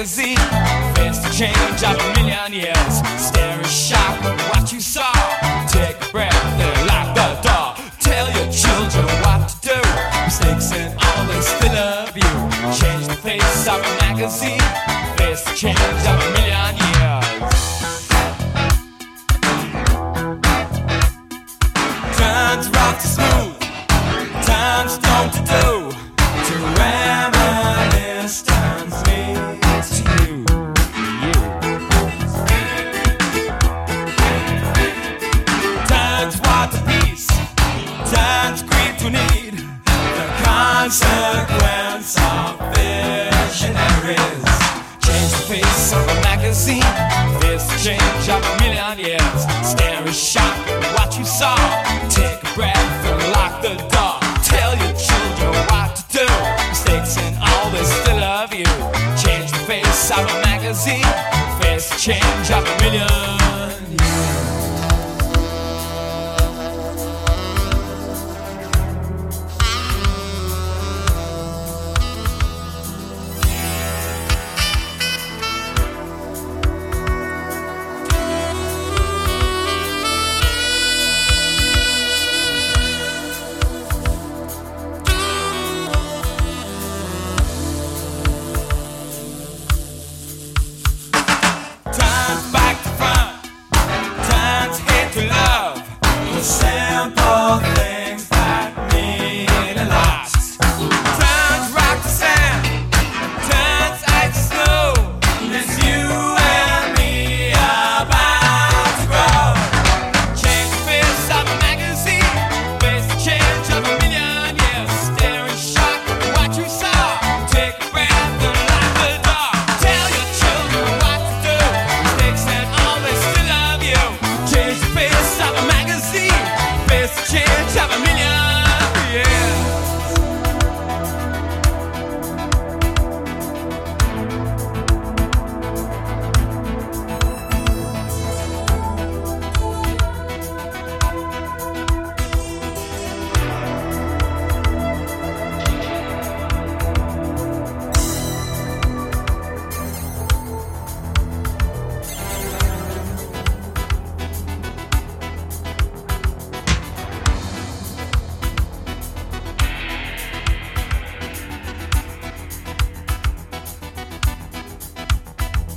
magazine. Face the change of a million years. Stare in shock at what you saw. Take a breath and lock the door. Tell your children what to do. Mistakes and all they still love you. Change the face of a magazine. Face the change of a million years. Turns rough to smooth, turns stone to do. To reminisce turns me to you. Turns war to peace, turns greed to need. The consequence of visionaries. Change the face of a magazine. Face the change of a million years. Stare in shock at what you saw. Take a breath and lock the door. Tell your children what to do. Mistakes and all they still love you. Change the face of a magazine. Face the change